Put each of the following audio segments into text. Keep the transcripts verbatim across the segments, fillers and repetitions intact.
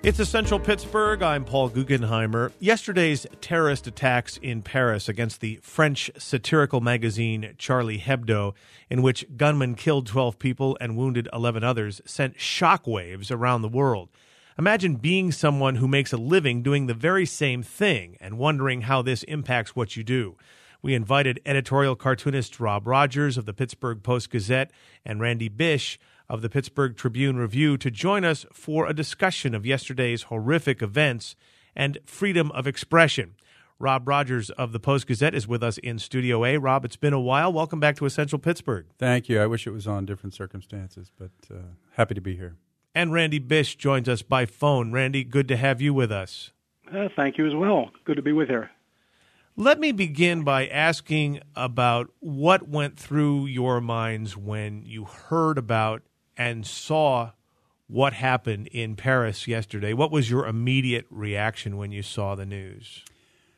It's Essential Pittsburgh. I'm Paul Guggenheimer. Yesterday's terrorist attacks in Paris against the French satirical magazine Charlie Hebdo, in which gunmen killed twelve people and wounded eleven others, sent shockwaves around the world. Imagine being someone who makes a living doing the very same thing and wondering how this impacts what you do. We invited editorial cartoonist Rob Rogers of the Pittsburgh Post-Gazette and Randy Bish of the Pittsburgh Tribune-Review to join us for a discussion of yesterday's horrific events and freedom of expression. Rob Rogers of the Post-Gazette is with us in Studio A. Rob, it's been a while. Welcome back to Essential Pittsburgh. Thank you. I wish it was on different circumstances, but uh, happy to be here. And Randy Bish joins us by phone. Randy, good to have you with us. Uh, thank you as well. Good to be with you. Let me begin by asking about what went through your minds when you heard about and saw what happened in Paris yesterday. What was your immediate reaction when you saw the news?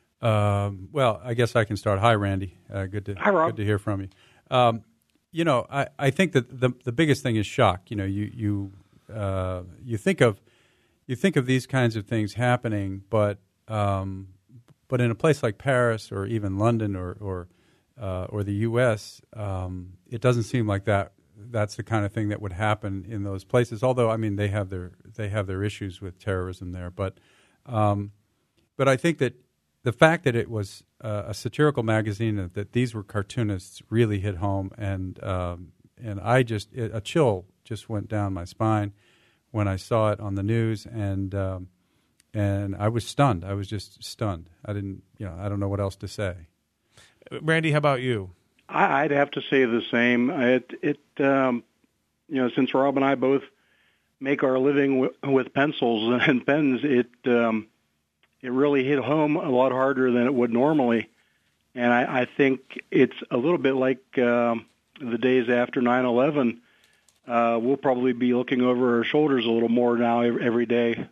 Um, well, I guess I can start. Hi, Randy. Uh, good to Hi, Rob. Good to hear from you. Um, you know, I, I think that the the biggest thing is shock. You know, you you uh, you think of you think of these kinds of things happening, but um, but in a place like Paris or even London or or uh, or the U S, um, it doesn't seem like that. That's the kind of thing that would happen in those places. Although, I mean, they have their they have their issues with terrorism there. But um, but I think that the fact that it was uh, a satirical magazine and that these were cartoonists really hit home. And um, and I just it, a chill just went down my spine when I saw it on the news, and um, and I was stunned. I was just stunned. I didn't you know I don't know what else to say. Randy, how about you? I'd have to say the same. It, it, um, you know, since Rob and I both make our living w- with pencils and pens, it, um, it really hit home a lot harder than it would normally. And I, I think it's a little bit like um, the days after nine eleven. Uh, we'll probably be looking over our shoulders a little more now every day.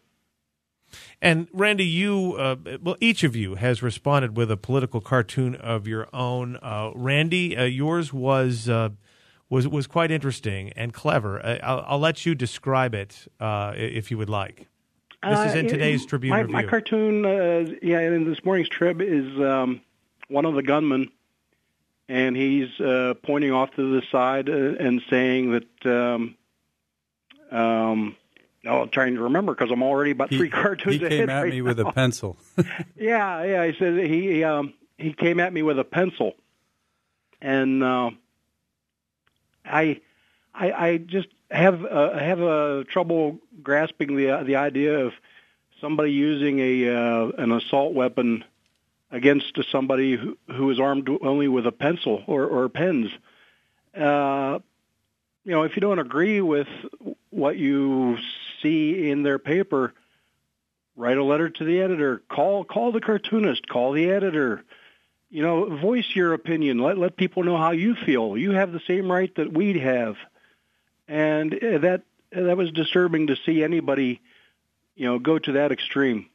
And Randy, you, uh, well, each of you has responded with a political cartoon of your own. Uh, Randy, uh, yours was uh, was was quite interesting and clever. Uh, I'll, I'll let you describe it uh, if you would like. This is in today's uh, Tribune my, Review. My cartoon, uh, yeah, in this morning's Trib is um, one of the gunmen, and he's uh, pointing off to the side uh, and saying that. Um, um, No, I'm trying to remember because I'm already about He, three cartoons he ahead came at right me now. with a pencil. yeah, yeah. He said he um, he came at me with a pencil, and uh, I, I I just have uh, have a trouble grasping the uh, the idea of somebody using a uh, an assault weapon against somebody who, who is armed only with a pencil or, or pens. Uh, you know, if you don't agree with what you see in their paper, write a letter to the editor. Call call the cartoonist. Call the editor. You know, voice your opinion. Let let people know how you feel. You have the same right that we have. And that that was disturbing to see anybody, you know, go to that extreme.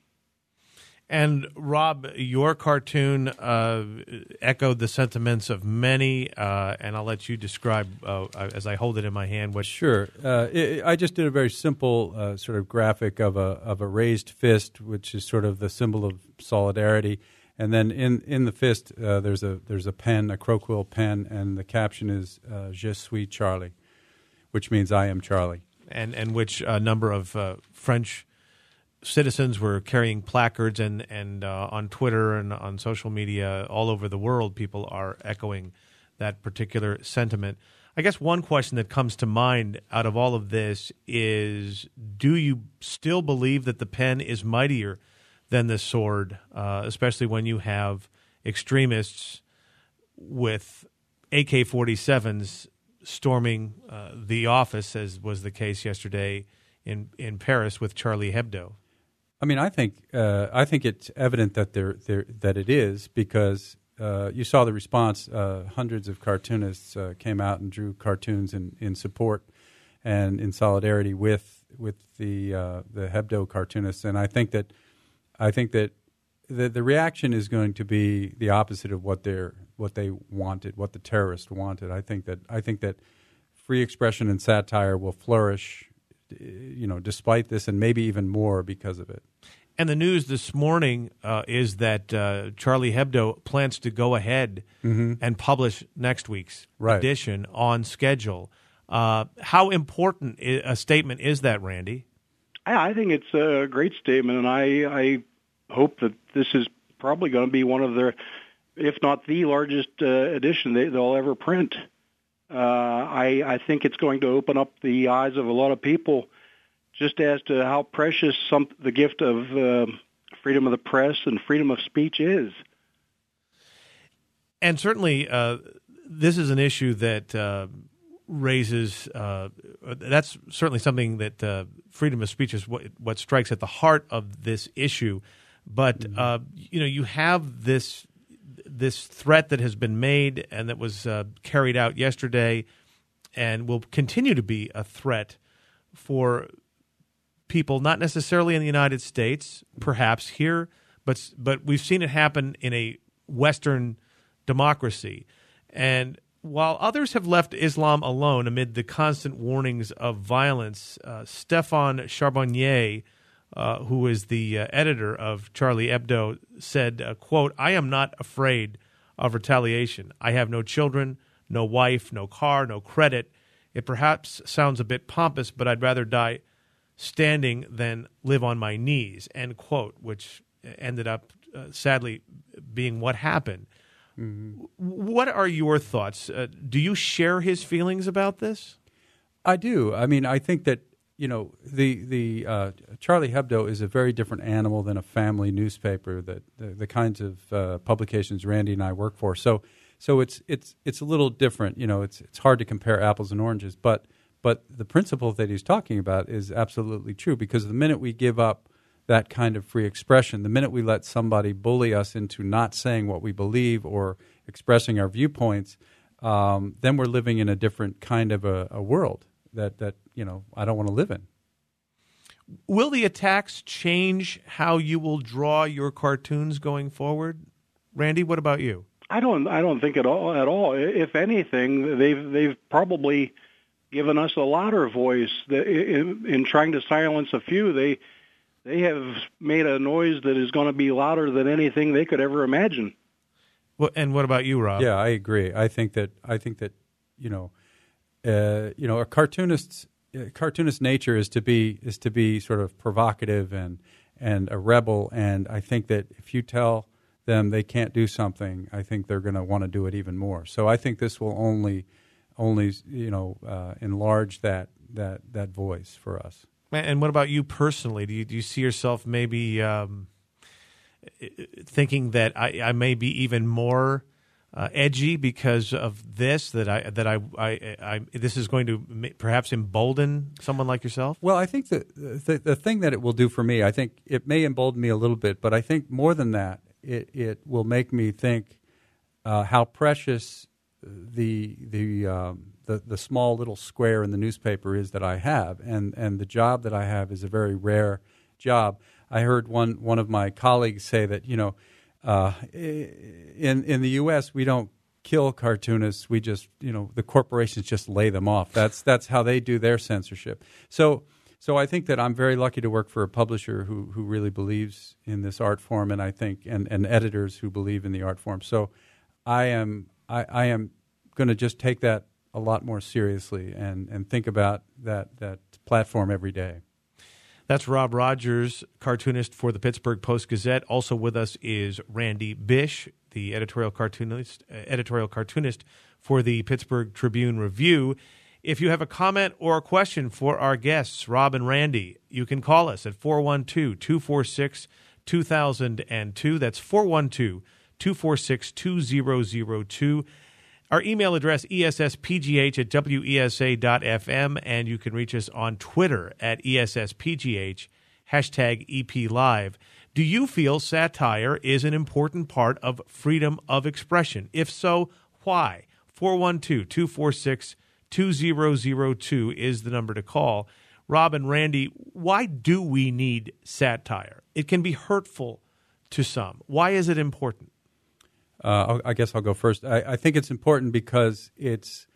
And Rob, your cartoon uh, echoed the sentiments of many, uh, and I'll let you describe, uh, as I hold it in my hand, what... Sure. Uh, it, I just did a very simple uh, sort of graphic of a of a raised fist, which is sort of the symbol of solidarity. And then in, in the fist, uh, there's a there's a pen, a croquill pen, and the caption is uh, "Je suis Charlie," which means "I am Charlie." And and which a number of uh, French citizens were carrying placards, and and uh, on Twitter and on social media all over the world, people are echoing that particular sentiment. I guess one question that comes to mind out of all of this is, do you still believe that the pen is mightier than the sword, uh, especially when you have extremists with A K forty-sevens storming uh, the office, as was the case yesterday in, in Paris with Charlie Hebdo? I mean, I think uh, I think it's evident that there that it is, because uh, you saw the response. Uh, hundreds of cartoonists uh, came out and drew cartoons in, in support and in solidarity with with the uh, the Hebdo cartoonists, and I think that I think that the the reaction is going to be the opposite of what they're what they wanted, what the terrorists wanted. I think that I think that free expression and satire will flourish you know, despite this, and maybe even more because of it. And the news this morning uh, is that uh, Charlie Hebdo plans to go ahead mm-hmm. and publish next week's right. edition on schedule. Uh, how important a statement is that, Randy? I think it's a great statement, and I, I hope that this is probably going to be one of their, if not the largest uh, edition they, they'll ever print. Uh, I, I think it's going to open up the eyes of a lot of people just as to how precious some, the gift of uh, freedom of the press and freedom of speech is. And certainly, uh, this is an issue that uh, raises, uh, that's certainly something that uh, freedom of speech is what, what strikes at the heart of this issue. But, mm-hmm. uh, you know, you have this this threat that has been made and that was uh, carried out yesterday and will continue to be a threat for people, not necessarily in the United States, perhaps here, but but we've seen it happen in a Western democracy. And while others have left Islam alone amid the constant warnings of violence, uh, Stéphane Charbonnier, uh, who is the uh, editor of Charlie Hebdo, said, uh, quote, "I am not afraid of retaliation. I have no children, no wife, no car, no credit. It perhaps sounds a bit pompous, but I'd rather die standing than live on my knees," end quote, which ended up uh, sadly being what happened. Mm-hmm. What are your thoughts? Uh, do you share his feelings about this? I do. I mean, I think that, you know, the the uh, Charlie Hebdo is a very different animal than a family newspaper, that the, the kinds of uh, publications Randy and I work for. So so it's it's it's a little different. You know, it's it's hard to compare apples and oranges, but But the principle that he's talking about is absolutely true, because the minute we give up that kind of free expression, the minute we let somebody bully us into not saying what we believe or expressing our viewpoints, um, then we're living in a different kind of a, a world that, that, you know, I don't want to live in. Will the attacks change how you will draw your cartoons going forward? Randy, what about you? I don't I don't think at all at all. If anything, they've they've probably given us a louder voice. In, in trying to silence a few, they they have made a noise that is going to be louder than anything they could ever imagine. Well, and what about you, Rob? Yeah, I agree. I think that I think that you know, uh, you know, a cartoonist's uh, cartoonist nature is to be is to be sort of provocative and and a rebel. And I think that if you tell them they can't do something, I think they're going to want to do it even more. So I think this will only only you know uh, enlarge that that that voice for us. And what about you personally? Do you do you see yourself maybe um, thinking that I, I may be even more uh, edgy because of this? That I that I, I, I this is going to perhaps embolden someone like yourself? Well, I think that the the thing that it will do for me, I think it may embolden me a little bit, but I think more than that, it it will make me think uh, how precious the the um, the the small little square in the newspaper is that I have, and and the job that I have is a very rare job. I heard one one of my colleagues say that, you know, uh, in in the U S we don't kill cartoonists, we just, you know, the corporations just lay them off. That's that's how they do their censorship. So so I think that I'm very lucky to work for a publisher who who really believes in this art form, and I think and, and editors who believe in the art form. So I am I, I am going to just take that a lot more seriously and, and think about that that platform every day. That's Rob Rogers, cartoonist for the Pittsburgh Post-Gazette. Also with us is Randy Bish, the editorial cartoonist, uh, editorial cartoonist for the Pittsburgh Tribune-Review. If you have a comment or a question for our guests, Rob and Randy, you can call us at four one two, two four six, two thousand two. That's four one two, two four six, two zero zero two. Our email address, E S S P G H at W E S A dot F M, and you can reach us on Twitter at E S S P G H, hashtag E P Live. Do you feel satire is an important part of freedom of expression? If so, why? four one two, two four six, two zero zero two is the number to call. Rob and Randy, why do we need satire? It can be hurtful to some. Why is it important? Uh, I guess I'll go first. I, I think it's important because it's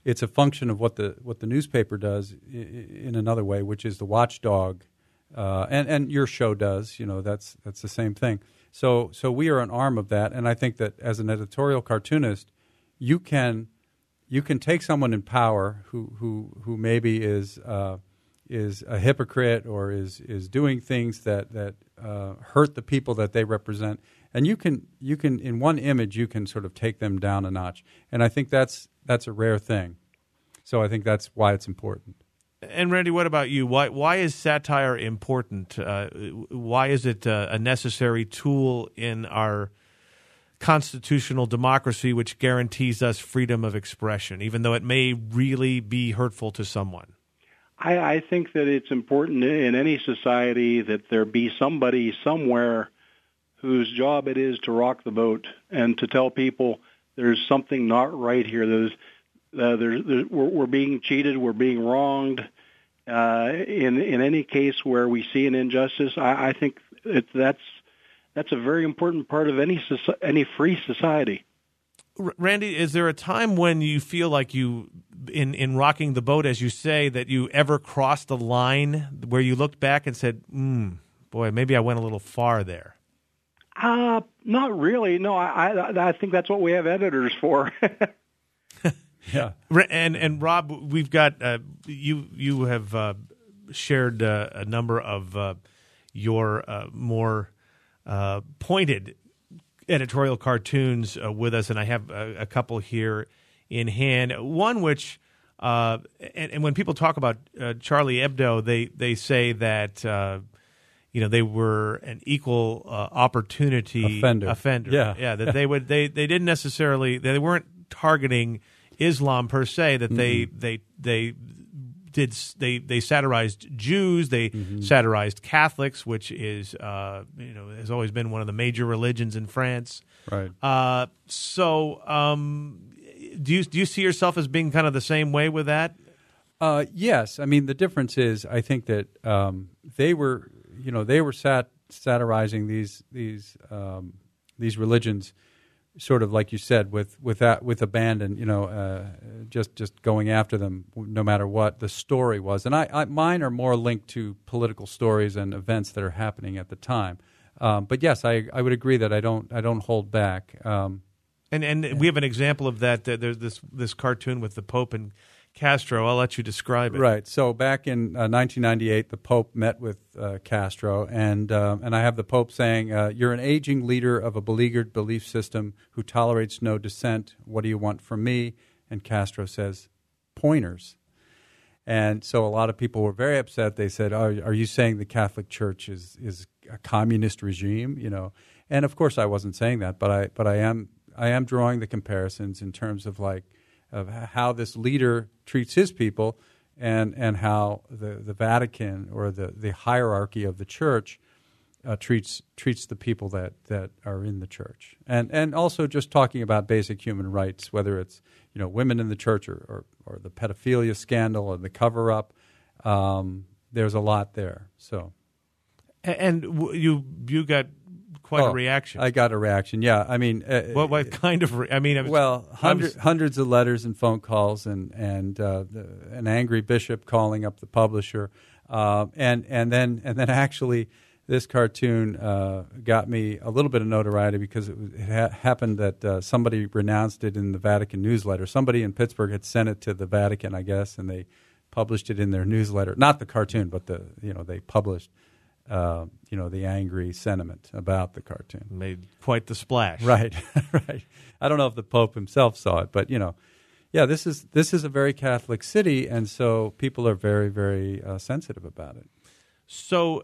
it's a function of what the what the newspaper does in another way, which is the watchdog, uh, and and your show does. You know, that's that's the same thing. So so we are an arm of that, and I think that as an editorial cartoonist, you can you can take someone in power who who who maybe is uh, is a hypocrite or is is doing things that that uh, hurt the people that they represent, and you can you can in one image you can sort of take them down a notch, and I think that's that's a rare thing. So I think that's why it's important. And Randy, what about you? Why why is satire important? Uh, why is it uh, a necessary tool in our constitutional democracy, which guarantees us freedom of expression, even though it may really be hurtful to someone? I, I think that it's important in any society that there be somebody somewhere whose job it is to rock the boat and to tell people there's something not right here. There's, uh, there's, there's we're, we're being cheated. We're being wronged. Uh, in in any case where we see an injustice, I, I think it, that's that's a very important part of any any free society. Randy, is there a time when you feel like you, in, in rocking the boat, as you say, that you ever crossed the line where you looked back and said, hmm, boy, maybe I went a little far there? Uh, not really. No, I, I, I think that's what we have editors for. Yeah. And, and Rob, we've got, uh, you, you have uh, shared uh, a number of uh, your uh, more uh, pointed editorial cartoons uh, with us, and I have a, a couple here in hand. One which, uh, and, and when people talk about uh, Charlie Hebdo, they they say that uh, you know they were an equal uh, opportunity offender. offender. Yeah, yeah. That they would they they didn't necessarily they weren't targeting Islam per se. That they mm-hmm. they they. Did they, they satirized Jews, they mm-hmm. satirized Catholics, which is uh, you know has always been one of the major religions in France. Right. Uh, so, um, do you do you see yourself as being kind of the same way with that? Uh, yes. I mean, the difference is, I think that um, they were, you know, they were sat satirizing these these um, these religions, sort of like you said, with with that with abandon, you know, uh, just just going after them no matter what the story was. And I, I mine are more linked to political stories and events that are happening at the time. Um, but yes, I I would agree that I don't I don't hold back. Um, and and yeah. we have an example of that. There's this this cartoon with the Pope and Castro. I'll let you describe it. Right. So back in uh, nineteen ninety-eight, the Pope met with uh, Castro, and uh, and I have the Pope saying, uh, "You're an aging leader of a beleaguered belief system who tolerates no dissent. What do you want from me?" And Castro says, "Pointers." And so a lot of people were very upset. They said, "Are, are you saying the Catholic Church is is a communist regime?" You know, and of course I wasn't saying that, but I but I am I am drawing the comparisons in terms of like. Of how this leader treats his people and and how the, the Vatican or the, the hierarchy of the church uh, treats treats the people that, that are in the church. And and also just talking about basic human rights, whether it's you know women in the church or, or, or the pedophilia scandal or the cover-up, um, there's a lot there. So, And you you got quite oh, a reaction. I got a reaction. Yeah, I mean, uh, what what kind of? Re- I mean, I was, well, hundred, was, hundreds of letters and phone calls, and and uh, the, an angry bishop calling up the publisher, uh, and and then and then actually, this cartoon uh, got me a little bit of notoriety because it, was, it ha- happened that uh, somebody renounced it in the Vatican newsletter. Somebody in Pittsburgh had sent it to the Vatican, I guess, and they published it in their newsletter. Not the cartoon, but the you know they published. Uh, you know, the angry sentiment about the cartoon. Made quite the splash. Right, right. I don't know if the Pope himself saw it, but, you know, yeah, this is this is a very Catholic city, and so people are very, very uh, sensitive about it. So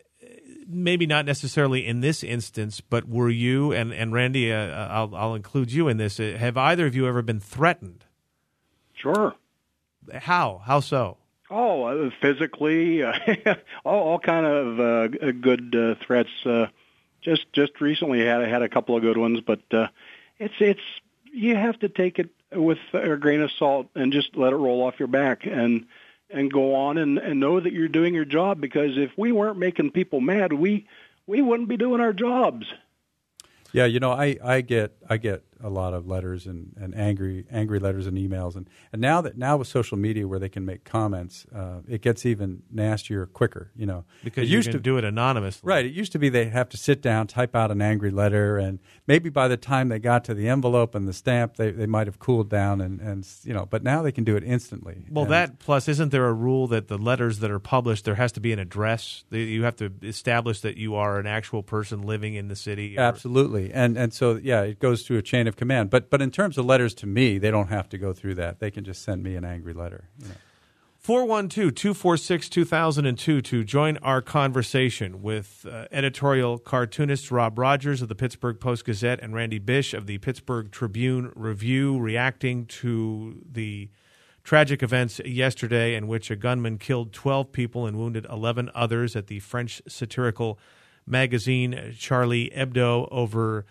maybe not necessarily in this instance, but were you, and, and Randy, uh, I'll, I'll include you in this, uh, have either of you ever been threatened? Sure. How? How so? Oh, uh, physically, uh, all, all kind of uh, good uh, threats. Uh, just just recently, had had a couple of good ones, but uh, it's it's you have to take it with a grain of salt and just let it roll off your back and and go on and, and know that you're doing your job. Because if we weren't making people mad, we we wouldn't be doing our jobs. Yeah, you know, I, I get I get a lot of letters and, and angry angry letters and emails. And, and now that now with social media where they can make comments, uh, it gets even nastier quicker. You know, because it you used can to do it anonymously. Right. It used to be they have to sit down, type out an angry letter, and maybe by the time they got to the envelope and the stamp, they, they might have cooled down. And, and you know, but now they can do it instantly. Well, and, that plus, isn't there a rule that the letters that are published, there has to be an address? You have to establish that you are an actual person living in the city. Or... Absolutely. And and so, yeah, it goes through a chain of command. But but in terms of letters to me, they don't have to go through that. They can just send me an angry letter. You know. four one two, two four six, two thousand two to join our conversation with uh, editorial cartoonist Rob Rogers of the Pittsburgh Post-Gazette and Randy Bish of the Pittsburgh Tribune Review, reacting to the tragic events yesterday in which a gunman killed twelve people and wounded eleven others at the French satirical magazine Charlie Hebdo over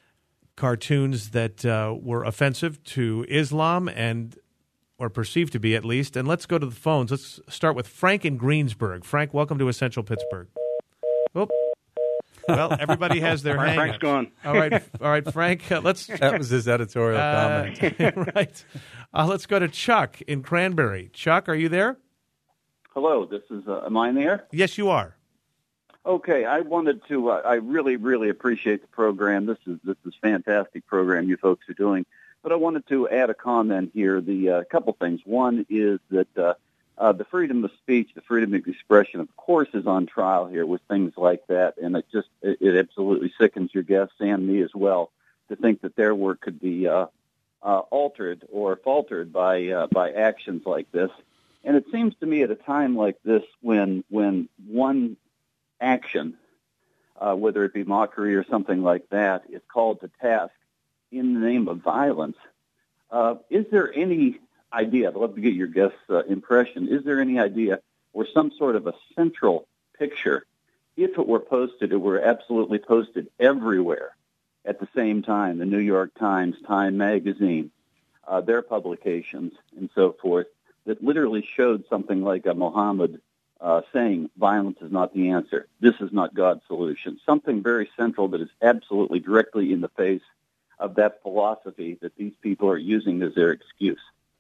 cartoons that uh, were offensive to Islam and or perceived to be at least. And let's go to the phones. Let's start with Frank in Greensburg. Frank, welcome to Essential Pittsburgh. Oh. Well, everybody has their hang-ups. Frank's gone. All right, all right, Frank. Uh, let's. That was his editorial uh, comment. Right. Uh, let's go to Chuck in Cranberry. Chuck, are you there? Hello. This is. Uh, am I in the air? Yes, you are. Okay. I wanted to. Uh, I really, really appreciate the program. This is this is fantastic program you folks are doing. But I wanted to add a comment here. The uh, couple things. One is that uh, uh, the freedom of speech, the freedom of expression, of course, is on trial here with things like that, and it just it, it absolutely sickens your guests and me as well to think that their work could be uh, uh, altered or faltered by uh, by actions like this. And it seems to me at a time like this, when when one action, uh, whether it be mockery or something like that, is called to task in the name of violence, uh, is there any idea, I'd love to get your guest's uh, impression, is there any idea or some sort of a central picture, if it were posted, it were absolutely posted everywhere at the same time, the New York Times, Time Magazine, uh, their publications, and so forth, that literally showed something like a Muhammad uh, saying violence is not the answer, this is not God's solution, something very central that is absolutely directly in the face of that philosophy that these people are using as their excuse.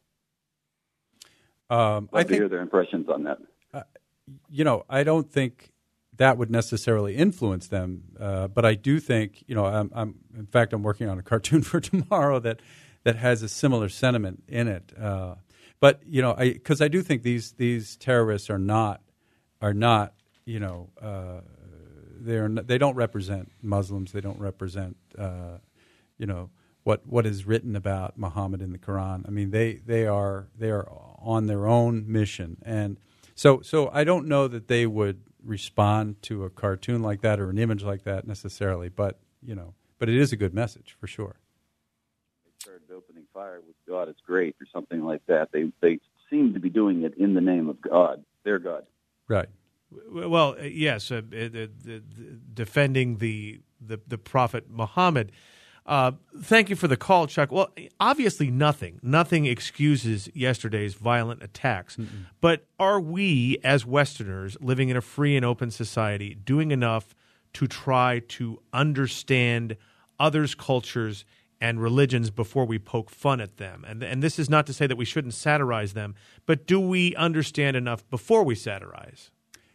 Um, I'd I to think, hear their impressions on that. Uh, you know, I don't think that would necessarily influence them, uh, but I do think, you know, I'm, I'm in fact, I'm working on a cartoon for tomorrow that that has a similar sentiment in it. Uh, but you know, I because I do think these these terrorists are not are not, you know, uh, they're they don't represent Muslims. They don't represent. Uh, you know, what what is written about Muhammad in the Quran. I mean, they, they are they are on their own mission. And so so I don't know that they would respond to a cartoon like that or an image like that necessarily, but, you know, but it is a good message for sure. They started opening fire with God is great or something like that. They they seem to be doing it in the name of God, their God. Right. Well, yes, uh, the, the, the, defending the, the the Prophet Muhammad. Uh, thank you for the call, Chuck. Well, obviously nothing, nothing excuses yesterday's violent attacks. Mm-mm. But are we, as Westerners, living in a free and open society, doing enough to try to understand others' cultures and religions before we poke fun at them? And, and this is not to say that we shouldn't satirize them, but do we understand enough before we satirize?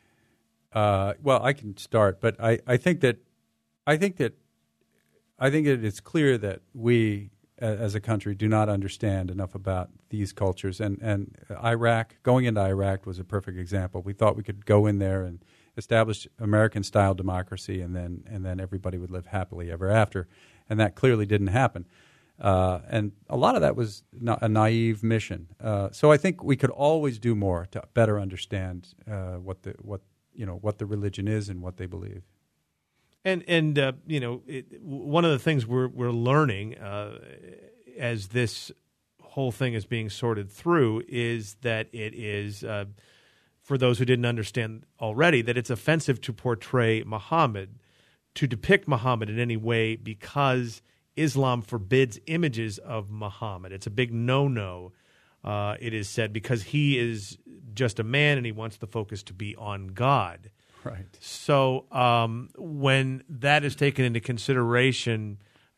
Uh, well, I can start, but I, I think that I think that I think it is clear that we, as a country, do not understand enough about these cultures. And, and Iraq, going into Iraq was a perfect example. We thought we could go in there and establish American-style democracy, and then and then everybody would live happily ever after. And that clearly didn't happen. Uh, and a lot of that was na- a naive mission. Uh, so I think we could always do more to better understand uh, what the what you know what the religion is and what they believe. And and uh, you know, it, one of the things we're we're learning uh, as this whole thing is being sorted through is that it is, uh, for those who didn't understand already, that it's offensive to portray Muhammad, to depict Muhammad in any way, because Islam forbids images of Muhammad. It's a big no-no, uh, it is said, because he is just a man and he wants the focus to be on God. Right. So um, when that is taken into consideration,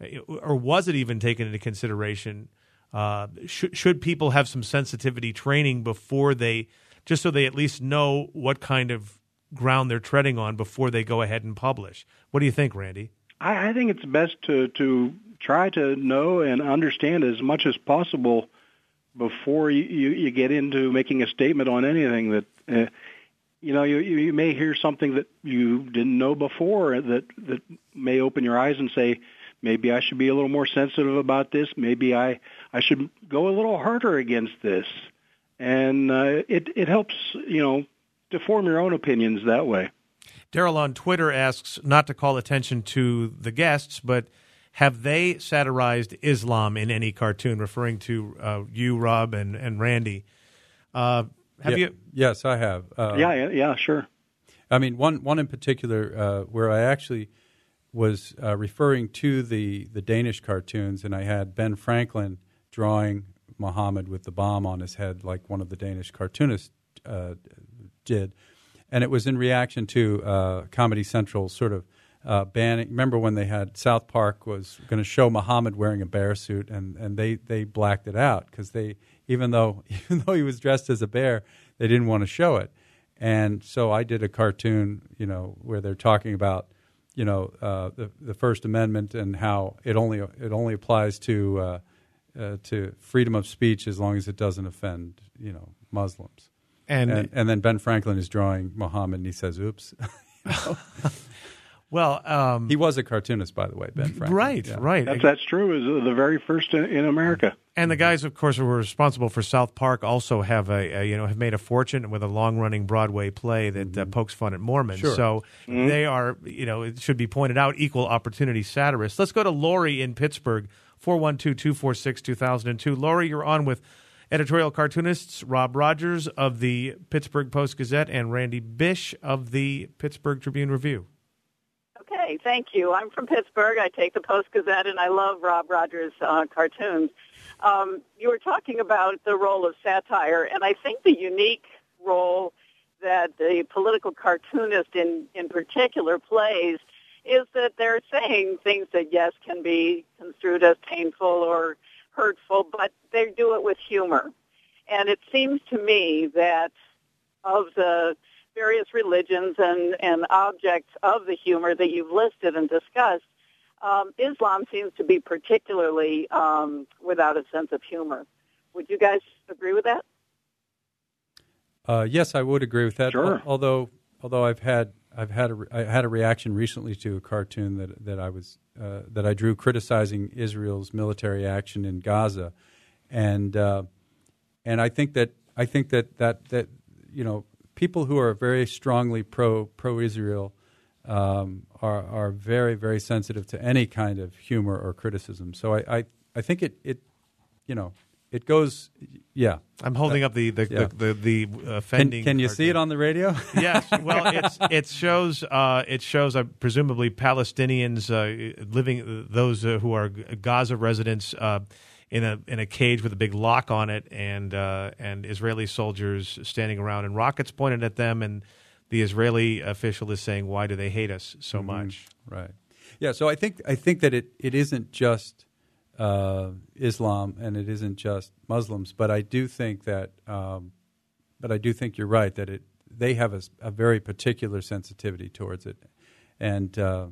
or was it even taken into consideration? Uh, should, should people have some sensitivity training before they, just so they at least know what kind of ground they're treading on before they go ahead and publish? What do you think, Randy? I, I think it's best to, to try to know and understand as much as possible before you, you, you get into making a statement on anything that, uh, you know, you, you may hear something that you didn't know before that, that may open your eyes and say, maybe I should be a little more sensitive about this. Maybe I, I should go a little harder against this. And uh, it, it helps, you know, to form your own opinions that way. Daryl on Twitter asks not to call attention to the guests, but have they satirized Islam in any cartoon, referring to uh, you, Rob, and, and Randy? Uh, have yeah, you? Yes, I have. Uh, yeah, yeah, yeah, sure. I mean, one one in particular uh, where I actually was uh, referring to the, the Danish cartoons, and I had Ben Franklin drawing Muhammad with the bomb on his head like one of the Danish cartoonists uh, did. And it was in reaction to uh, Comedy Central sort of uh, banning. Remember when they had South Park was going to show Muhammad wearing a bear suit, and, and they, they blacked it out because they even though even though he was dressed as a bear, they didn't want to show it. And so I did a cartoon, you know, where they're talking about, you know, uh, the the First Amendment and how it only it only applies to uh, uh, to freedom of speech as long as it doesn't offend, you know, Muslims. And and, and then Ben Franklin is drawing Muhammad, and he says, "Oops." You know? Well, um, he was a cartoonist, by the way, Ben Franklin. Right, yeah. right. That's, that's true. It was the very first in, in America. And the guys, of course, who were responsible for South Park also have a, a you know have made a fortune with a long-running Broadway play that mm-hmm. uh, pokes fun at Mormons. Sure. So mm-hmm. they are, you know, it should be pointed out, equal opportunity satirists. Let's go to Lori in Pittsburgh, four one two, two four six, two thousand two. Lori, you're on with editorial cartoonists Rob Rogers of the Pittsburgh Post-Gazette and Randy Bish of the Pittsburgh Tribune-Review. Okay, thank you. I'm from Pittsburgh. I take the Post-Gazette, and I love Rob Rogers' uh, cartoons. Um, you were talking about the role of satire, and I think the unique role that the political cartoonist in, in particular plays is that they're saying things that, yes, can be construed as painful or hurtful, but they do it with humor. And it seems to me that of the various religions and, and objects of the humor that you've listed and discussed, um, Islam seems to be particularly um, without a sense of humor. Would you guys agree with that? Uh, yes, I would agree with that. Sure. Although, although I've had I've had a, I had a reaction recently to a cartoon that that I was uh, that I drew criticizing Israel's military action in Gaza, and uh, and I think that I think that that that you know people who are very strongly pro pro Israel um, are are very very sensitive to any kind of humor or criticism. So I I, I think it it you know. It goes, yeah. I'm holding up the the yeah. the, the, the offending. Can, can you cartoon. see it on the radio? Yes. Well, it's, it shows uh, it shows uh, presumably Palestinians uh, living those uh, who are Gaza residents uh, in a in a cage with a big lock on it, and uh, and Israeli soldiers standing around and rockets pointed at them, and the Israeli official is saying, "Why do they hate us so mm-hmm. much?" Right. Yeah. So I think I think that it, it isn't just. Uh, Islam, and it isn't just Muslims, but I do think that, um, but I do think you're right that it they have a, a very particular sensitivity towards it, and uh,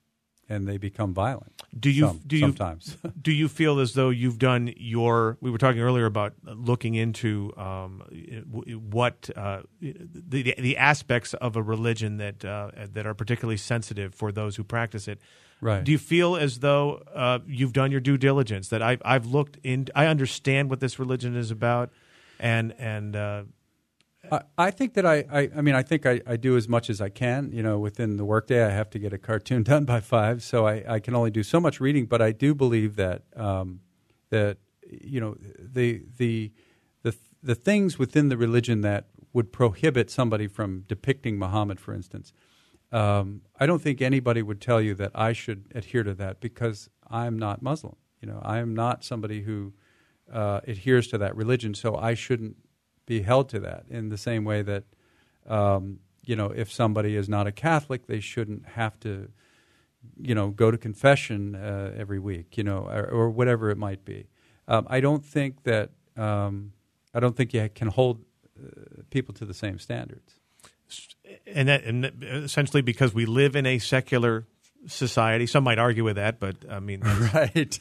and they become violent. Do you some, do you sometimes do you feel as though you've done your? We were talking earlier about looking into um, what uh, the the aspects of a religion that uh, that are particularly sensitive for those who practice it. Right. Do you feel as though uh, you've done your due diligence? That I've I've looked in, I understand what this religion is about, and and uh, I, I think that I, I I mean I think I, I do as much as I can. You know, within the workday, I have to get a cartoon done by five, so I, I can only do so much reading. But I do believe that um, that you know the the the the things within the religion that would prohibit somebody from depicting Muhammad, for instance. Um, I don't think anybody would tell you that I should adhere to that because I'm not Muslim. You know, I am not somebody who uh, adheres to that religion, so I shouldn't be held to that. In the same way that, um, you know, if somebody is not a Catholic, they shouldn't have to, you know, go to confession uh, every week, you know, or, or whatever it might be. Um, I don't think that um, I don't think you can hold uh, people to the same standards. And, that, and essentially because we live in a secular society. Some might argue with that, but I mean, right.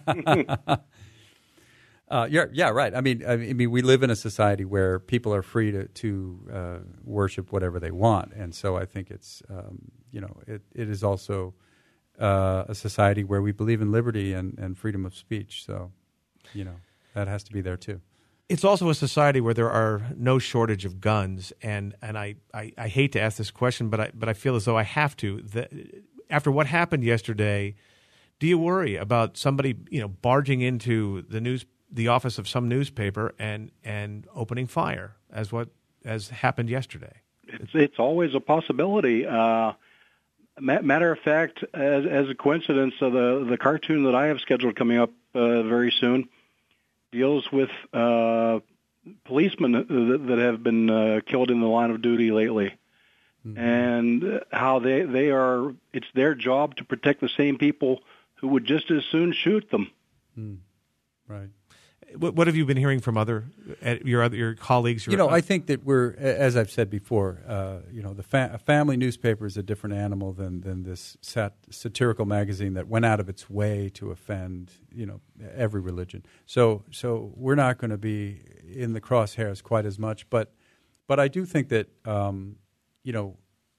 uh, yeah, yeah, right. I mean, I mean, we live in a society where people are free to to uh, worship whatever they want, and so I think it's um, you know it, it is also uh, a society where we believe in liberty and, and freedom of speech. So, you know, that has to be there too. It's also a society where there are no shortage of guns, and and I, I, I hate to ask this question, but I but I feel as though I have to. The, after what happened yesterday, do you worry about somebody, you know, barging into the news, the office of some newspaper and and opening fire, as what as happened yesterday? It's it's always a possibility. Uh, matter of fact, as as a coincidence, uh, the the cartoon that I have scheduled coming up uh, very soon deals with uh, policemen that, that have been uh, killed in the line of duty lately. Mm-hmm. And how they, they are, it's their job to protect the same people who would just as soon shoot them. Mm. Right. What, what have you been hearing from other your other your colleagues? Your, you know, I think that we're, as I've said before, uh, you know, the fa- a family newspaper is a different animal than than this sat- satirical magazine that went out of its way to offend, you know, every religion. So, so we're not going to be in the crosshairs quite as much, but but I do think that, um, you know,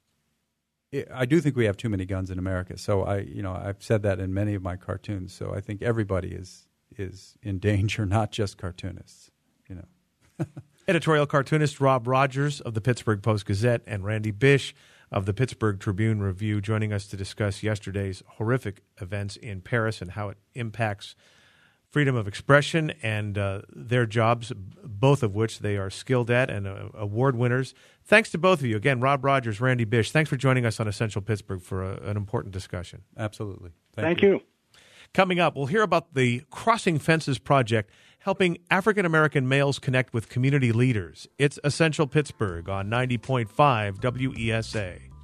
it, I do think we have too many guns in America. So I, you know, I've said that in many of my cartoons. So I think everybody is. is in danger, not just cartoonists, you know. Editorial cartoonist Rob Rogers of the Pittsburgh Post-Gazette and Randy Bish of the Pittsburgh Tribune Review joining us to discuss yesterday's horrific events in Paris and how it impacts freedom of expression and uh, their jobs, both of which they are skilled at and uh, award winners. Thanks to both of you. Again, Rob Rogers, Randy Bish, thanks for joining us on Essential Pittsburgh for a, an important discussion. Absolutely. Thank, Thank you. you. Coming up, we'll hear about the Crossing Fences Project, helping African-American males connect with community leaders. It's Essential Pittsburgh on ninety point five W E S A.